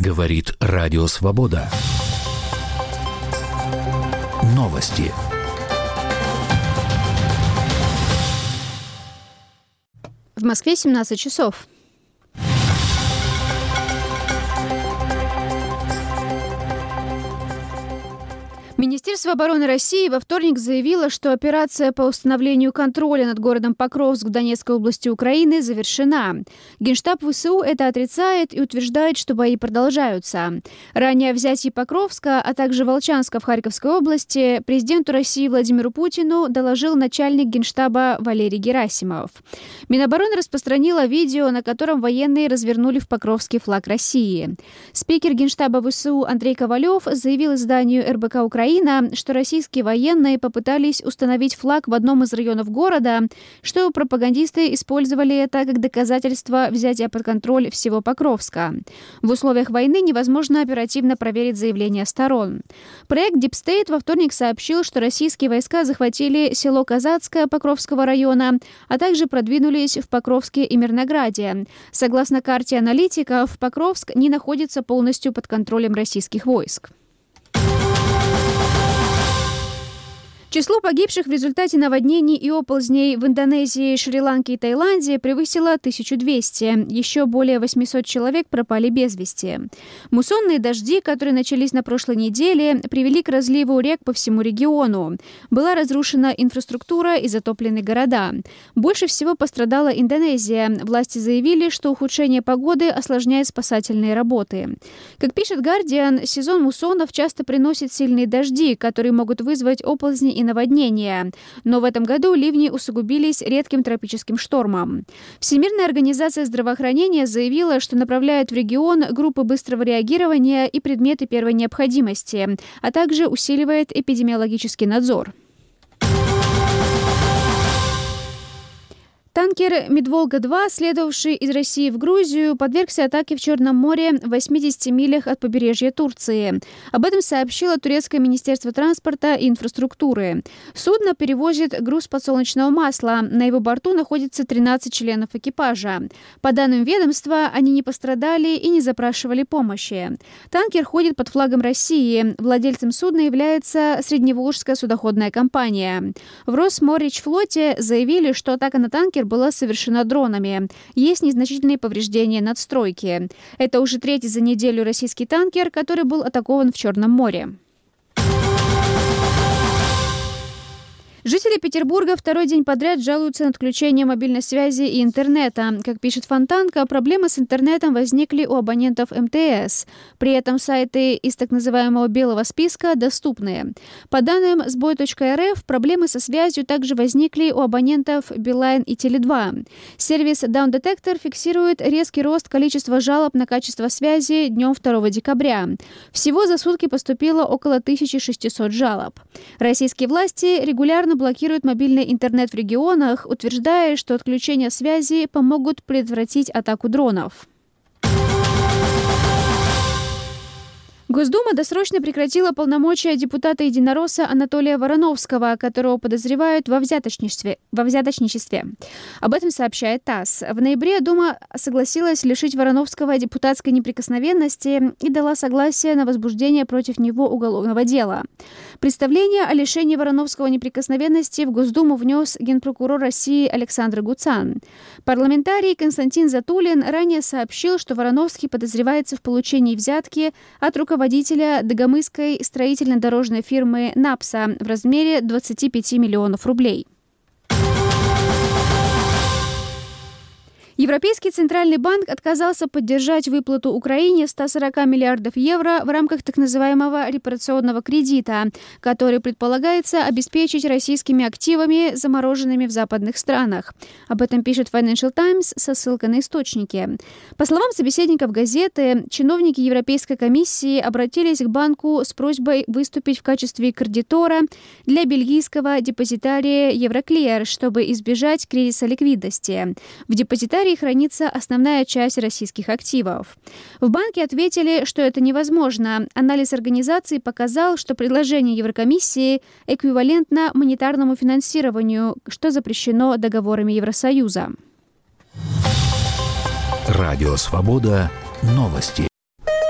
Говорит Радио Свобода. Новости. В Москве 17 часов. Министерство обороны России во вторник заявило, что операция по установлению контроля над городом Покровск в Донецкой области Украины завершена. Генштаб ВСУ это отрицает и утверждает, что бои продолжаются. Ранее о взятии Покровска, а также Волчанска в Харьковской области президенту России Владимиру Путину доложил начальник Генштаба Валерий Герасимов. Минобороны распространило видео, на котором военные развернули в Покровске флаг России. Спикер Генштаба ВСУ Андрей Ковалев заявил изданию РБК Украина, что российские военные попытались установить флаг в одном из районов города, что пропагандисты использовали это как доказательство взятия под контроль всего Покровска. В условиях войны невозможно оперативно проверить заявления сторон. Проект Deep State во вторник сообщил, что российские войска захватили село Казацкое Покровского района, а также продвинулись в Покровске и Мирнограде. Согласно карте аналитиков, Покровск не находится полностью под контролем российских войск. Число погибших в результате наводнений и оползней в Индонезии, Шри-Ланке и Таиланде превысило 1200. Еще более 800 человек пропали без вести. Муссонные дожди, которые начались на прошлой неделе, привели к разливу рек по всему региону. Была разрушена инфраструктура и затоплены города. Больше всего пострадала Индонезия. Власти заявили, что ухудшение погоды осложняет спасательные работы. Как пишет Guardian, сезон муссонов часто приносит сильные дожди, которые могут вызвать оползни и наводнения. Но в этом году ливни усугубились редким тропическим штормом. Всемирная организация здравоохранения заявила, что направляет в регион группы быстрого реагирования и предметы первой необходимости, а также усиливает эпидемиологический надзор. Танкер «Медволга-2», следовавший из России в Грузию, подвергся атаке в Черном море в 80 милях от побережья Турции. Об этом сообщило турецкое министерство транспорта и инфраструктуры. Судно перевозит груз подсолнечного масла. На его борту находится 13 членов экипажа. По данным ведомства, они не пострадали и не запрашивали помощи. Танкер ходит под флагом России. Владельцем судна является Средневолжская судоходная компания. В Росморречфлоте заявили, что атака на танкер была совершена дронами. Есть незначительные повреждения надстройки. Это уже третий за неделю российский танкер, который был атакован в Черном море. Жители Петербурга второй день подряд жалуются на отключение мобильной связи и интернета. Как пишет Фонтанка, проблемы с интернетом возникли у абонентов МТС. При этом сайты из так называемого белого списка доступны. По данным сбой.рф, проблемы со связью также возникли у абонентов Билайн и Теле2. Сервис Down Detector фиксирует резкий рост количества жалоб на качество связи днем 2 декабря. Всего за сутки поступило около 1600 жалоб. Российские власти регулярно блокируют мобильный интернет в регионах, утверждая, что отключение связи помогут предотвратить атаку дронов. Госдума досрочно прекратила полномочия депутата единоросса Анатолия Вороновского, которого подозревают во взяточничестве. Об этом сообщает ТАСС. В ноябре Дума согласилась лишить Вороновского депутатской неприкосновенности и дала согласие на возбуждение против него уголовного дела. Представление о лишении Вороновского неприкосновенности в Госдуму внес генпрокурор России Александр Гуцан. Парламентарий Константин Затулин ранее сообщил, что Вороновский подозревается в получении взятки от руководителя Дагомысской строительно-дорожной фирмы «Напса» в размере 25 миллионов рублей. Европейский центральный банк отказался поддержать выплату Украине 140 миллиардов евро в рамках так называемого репарационного кредита, который предполагается обеспечить российскими активами, замороженными в западных странах. Об этом пишет Financial Times со ссылкой на источники. По словам собеседников газеты, чиновники Европейской комиссии обратились к банку с просьбой выступить в качестве кредитора для бельгийского депозитария Евроклир, чтобы избежать кризиса ликвидности. В депозитарии хранится основная часть российских активов. В банке ответили, что это невозможно. Анализ организации показал, что предложение Еврокомиссии эквивалентно монетарному финансированию, что запрещено договорами Евросоюза. Радио Свобода. Новости.